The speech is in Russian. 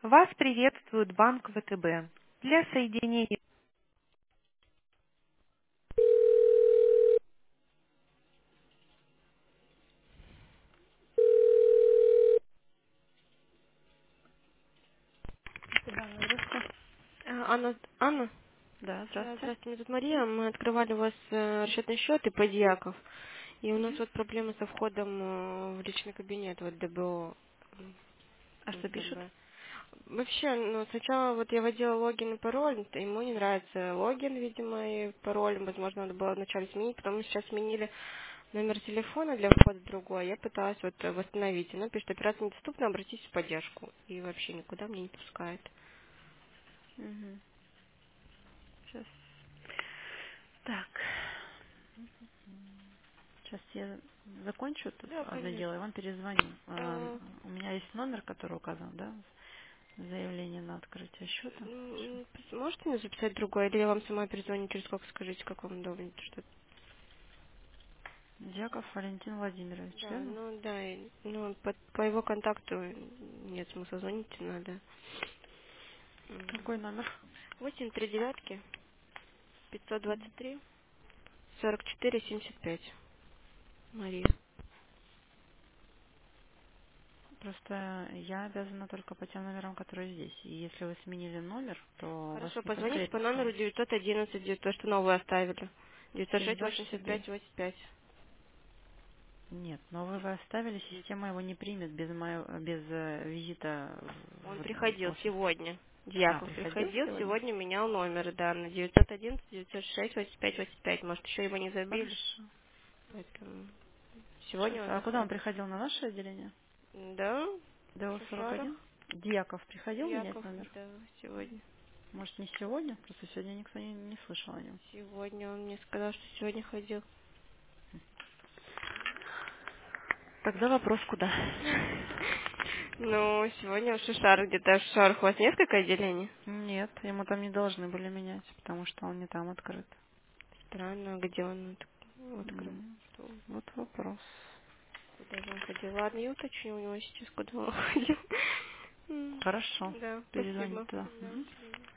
Вас приветствует Банк ВТБ. Для соединения... Да, здравствуйте. Анна, Да, здравствуйте. здравствуйте, меня зовут Мария. Мы открывали у вас расчетный счет и подьяков. И у нас вот проблемы со входом в личный кабинет, вот ДБО А что пишут? ВТБ. Вообще, ну, сначала вот я вводила логин и пароль, ему не нравится логин, видимо, и пароль, возможно, надо было вначале сменить, потом мы сейчас сменили номер телефона для входа другой, я пыталась вот восстановить, она пишет, операция недоступна, обратитесь в поддержку, и вообще никуда мне не пускает. Угу. Сейчас. Так. Сейчас я закончу тут Да, одно дело конечно. и вам перезвоню. А, У меня есть номер, который указан, да? Заявление на открытие счета. Можете мне записать другой, или я вам сама перезвоню через сколько, скажите, как вам удобно, что. Дьяков Валентин Владимирович, Да, верно? ну да, ну по его контакту нет смысла звонить, надо. Какой номер? 839 523 44 75. Мария. Просто я обязана только по тем номерам, которые здесь. И если вы сменили номер, то вас Хорошо, не позвоните по подсветится. номеру 911, то, что новую оставили. Через 906 ваше себе. 85 85. Нет, но вы оставили, система его не примет без визита Он в приходил офис. сегодня. А, Дьяков приходил приходил, сегодня? сегодня менял номер, да, на 911, 906, 85, 85. Может, еще его не забили. Хорошо. Поэтому Сейчас. сегодня он А куда он заходит. приходил? На наше отделение? Да, ДО-41? Шушарах. Дьяков приходил менять Дьяков, номер? да, сегодня. Может, не сегодня? Просто сегодня никто не слышал о нем. Сегодня он мне сказал, что сегодня ходил. Тогда вопрос куда? Ну, сегодня в Шушарах, где-то в Шушарах у вас несколько отделений? Нет, ему там не должны были менять, потому что он не там открыт. Странно, где он открыл? Что? Вот вопрос. Куда же он ходил? Ладно, я уточню у него сейчас, куда он ходил. Хорошо. Да, Перезвоните спасибо. туда. Да, Мгм. до свидания.